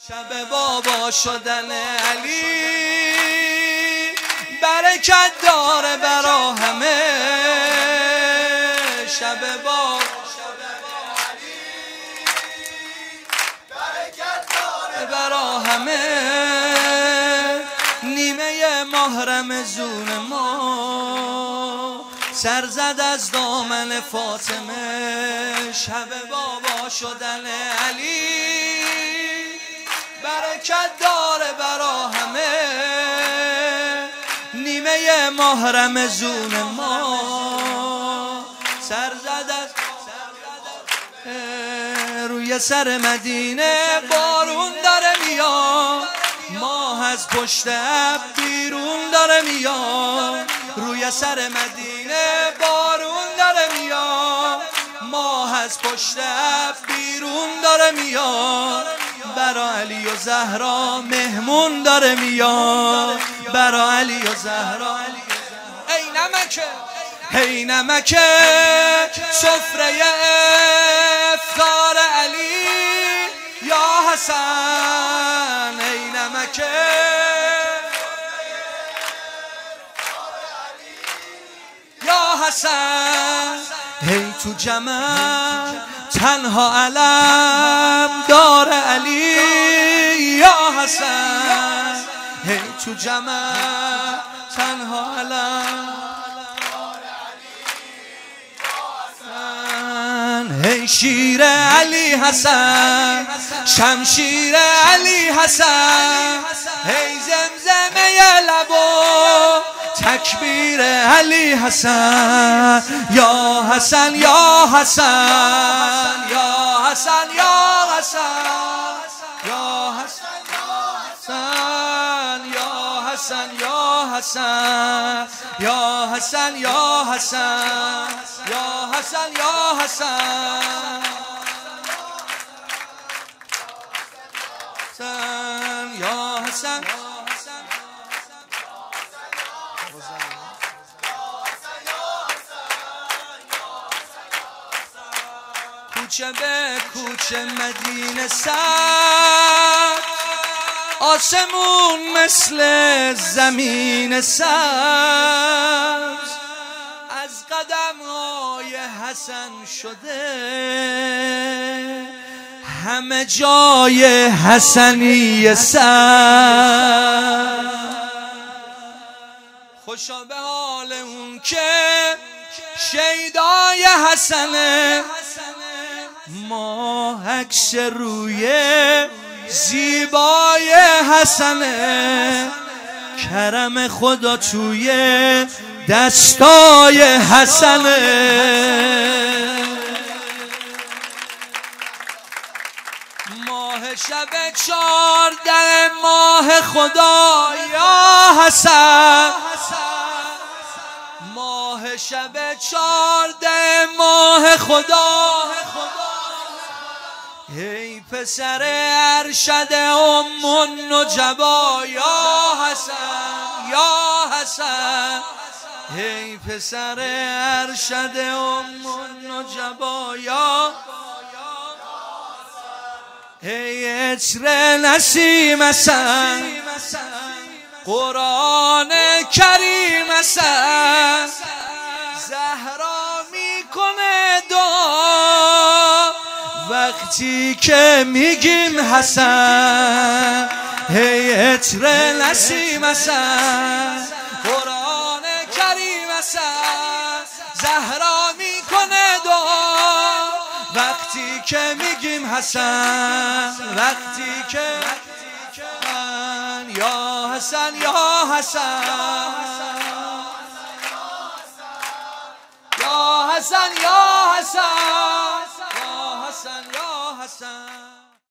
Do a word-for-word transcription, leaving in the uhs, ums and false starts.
شب بابا شدن علی برکت داره برا همه. شب بابا برکت داره برا همه. نیمه ماه رمضون ما سر زد از دامن فاطمه. شب بابا شدن علی برکت داره برا همه. نیمه ماه رمضون ما سر زد از روی سر مدینه بارون داره میاد. ماه از پشت اب بیرون داره میاد. روی سر مدینه بارون داره میاد. ماه از پشت اب بیرون داره میاد. برا علی و زهرا مهمون داره میاد. برا علی و زهرا ای نمکه ای نمکه سفره افطار علی یا حسن. ای نمکه یا حسن. هی تو جمع تنها علم دار علی یا حسن. هی تو جمع تنها علم دار علی یا حسن. هی شیر علی حسن شمشیر علی حسن. هی زمزمه لبو تکبیر علی حسن. یا حسن یا حسن یا حسن یا حسن یا حسن یا حسن یا حسن یا حسن یا حسن یا حسن یا حسن یا حسن. کوچه به کوچه مدینه سبز، آسمون مثل زمین سبز. از قدم‌های حسن شده همه جای حسنی سبز. خوشا به حال اون که شیدای حسنه. ما عکس روی زیبای حسنه. کرم خدا توی دستای حسنه. ماه شب چارده ماه خدا یا حسن. ماه شب چارده ماه خدا. ای پسر ارشد ام النجبا یا حسن یا حسن. ای پسر ارشد ام النجبا یا ای عطر نسیم حسن قرآن کریم حسن. زهرا میکنه دعا وقتی که میگیم حسن. هی عطر نسیم حسن قرآن کریم حسن. زهرا میکنه دعا وقتی که میگیم حسن. وقتی که یا حسن یا حسن یا حسن یا حسن یا حسن یا حسن.